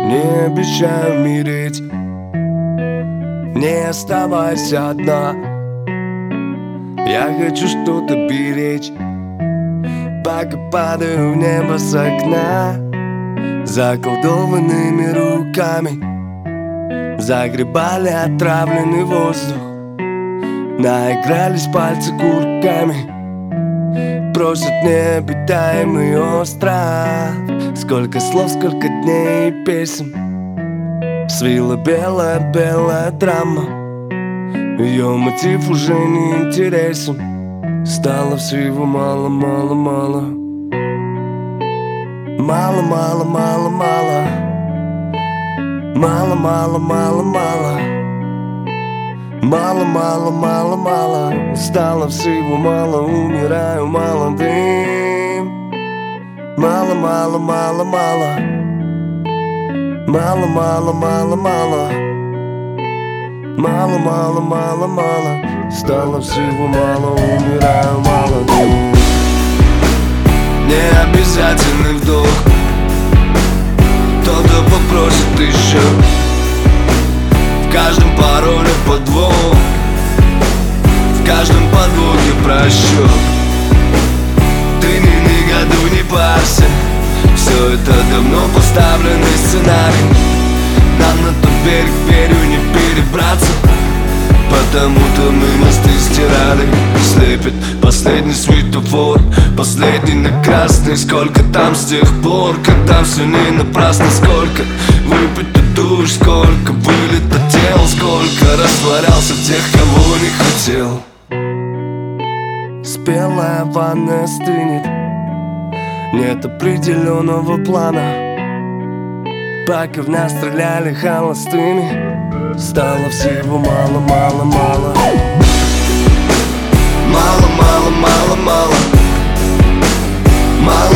Не обещаю умереть, не оставайся одна. Я хочу что-то беречь, пока падаю в небо с окна. Заколдованными руками загребали отравленный воздух. Наигрались пальцы курками, просят необитаемый остров. Сколько слов, сколько дней и песен свила белая драма. Ее мотив уже не интересен. Стало всего мало. Мало. Стало всего мало, умираю молодым. Мало. Стало всего мало, умираю молодым. Не обязательный вдох, кто-то попросит еще. В каждом пароле подвох, в каждом подвохе просчет. Ты ни году не парься, все это давно поставленный сценарий. Нам на тот берег верю не перебраться, потому-то мы мосты стирали. Слепит последний светофор, последний на красный. Сколько там с тех пор, когда все не напрасно. Сколько выпито душ, сколько вылито тел, сколько растворялся тех, кого не хотел. Спелая ванная стынет, нет определенного плана. Пока в нас стреляли холостыми, стало всего мало. Мало. Мало.